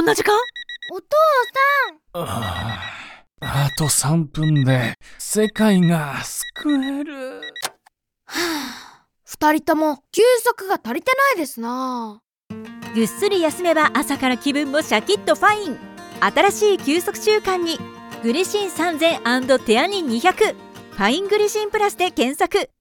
んな時間？ お父あと3分で世界が救える。 さん、2人とも休息が足りてないですな。 ぐっすり休めば朝から気分もシャキッとファイン。新しい休息習慣にグリシン3000&テアニン200、ファイングリシンプラスで検索。